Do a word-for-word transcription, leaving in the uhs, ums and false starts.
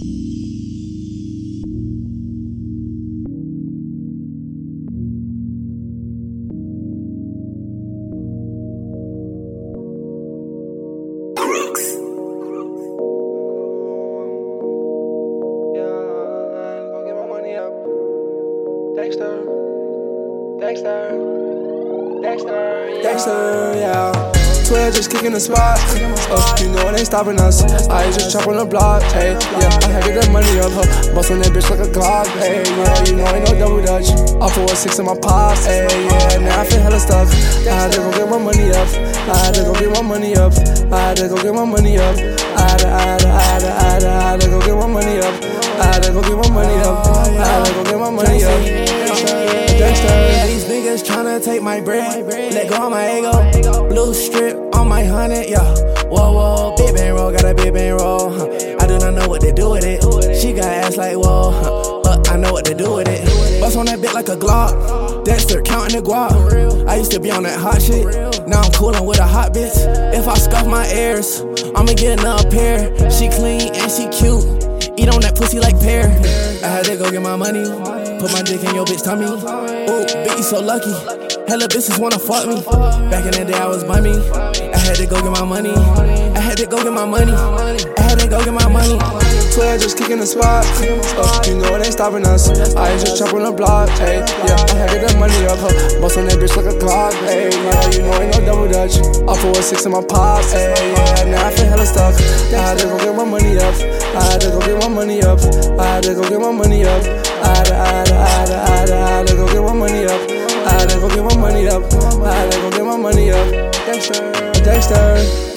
Dexter, Dexter, Dexter, Dexter, yeah. twelve just kicking the spot. Uh, you know it ain't stopping us. I just chop on the block, hey. Yeah, I had to get that money up. Huh? Bust on that bitch like a Glock, hey. Yeah, you know ain't no double dutch. I put a six in my pops, hey. Yeah, now I feel hella stuck. I had to go get my money up. I had to go get my money up. I had to go get my money up. I had to, I had to, I had to, I had to, I had to go get my money up. I had to go get my money up. I had to go get my money up. Dexter. These niggas tryna take my bread, let go of my ego. Blue strip on my hundred, yeah. Whoa, whoa, big bang roll, got a big bang roll. Huh. I do not know what to do with it. She got ass like whoa, huh. But I know what to do with it. Bust on that bit like a Glock. Dexter counting the guap. I used to be on that hot shit. Now I'm coolin' with a hot bitch. If I scuff my airs, I'ma get another pair. She clean and she cute. Eat on that pussy like pear. I had to go get my money. Put my dick in your bitch tummy. Ooh, bitch, you so lucky. Hella bitches wanna fuck me. Back in the day, I was bummy. I had to go get my money. I had to go get my money. I had to go get my money. twelve just kicking the spot. Uh, you know it ain't stopping us. I just chop on the block, hey. Yeah, I had to get that money up. Huh? Bust on that bitch like a Glock, hey. Yeah, you know ain't no double dutch. I put a six in my pops, hey. Yeah, now I feel hella stuck. I had to go get my money up. I had to go get my money up. I had to go get my money up. I had to, I had to, I had to, I had to, I had to go get my money up. I had to go get my money up. I had to go get my money up. Dexter, Dexter.